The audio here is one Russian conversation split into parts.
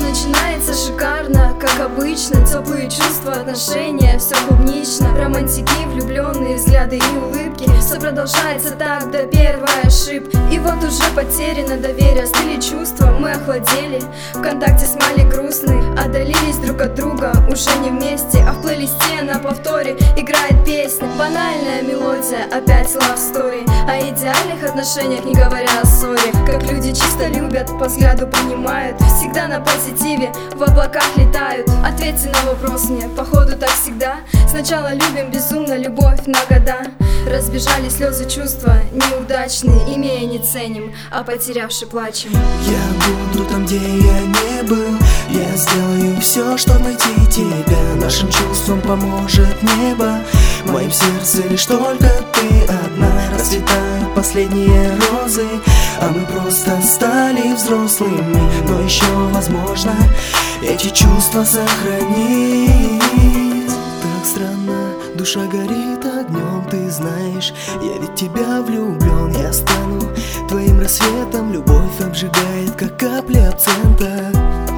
начинается шикарно, как обычно. Теплые чувства, отношения, все клубнично. Романтики, влюбленные взгляды и улыбки. Все продолжается так до первой ошибки. И вот уже потеряно доверие, стыли чувства, мы охладели. Вконтакте смайли грустный, отдалились друг от друга. Уже не вместе, а в плейлисте на повторе играет песня. Банальная мелодия, опять love story. О идеальных отношениях, не говоря о ссоре. Как люди чисто любят, по взгляду понимают. Всегда на позитиве, в облаках летают. Ответьте на вопрос мне, походу так всегда. Сначала любим безумно, любовь на года. Разбежали слезы, чувства неудачные. Имея не ценим, а потерявши плачем. Я буду там, где я не был. Я сделаю все, чтобы найти тебя. Нашим чувствам поможет небо. В моем сердце лишь только ты одна. Расцветают последние розы, а мы просто стали взрослыми. Но еще возможно эти чувства сохранить. Так странно, душа горит огнем, ты знаешь. Я ведь в тебя влюблен, я стану твоим рассветом. Любовь обжигает, как капли абсента.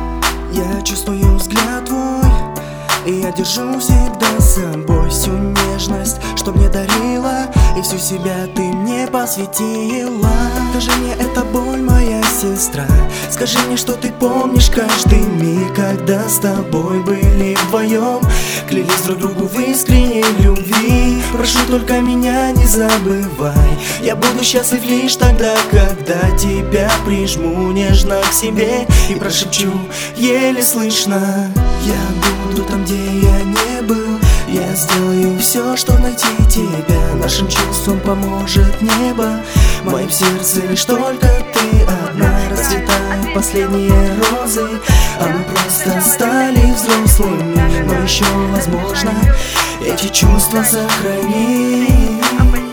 Я чувствую взгляд твой, и я держу всегда с собой всю нежность, что мне дарила, и всю себя ты мне посвятила. Скажи мне, это боль, моя сестра. Скажи мне, что ты помнишь каждый миг, когда с тобой были вдвоем. Клялись друг другу в искренней любви. Прошу, только меня не забывай. Я буду счастлив лишь тогда, когда тебя прижму нежно к себе и прошепчу еле слышно. Я буду там, где я не был. Я сделаю все, чтобы найти тебя. Нашим чувствам поможет небо. В моем сердце лишь только ты одна. Расцветают последние розы, а мы просто стали взрослыми. Но еще возможно эти чувства сохранить.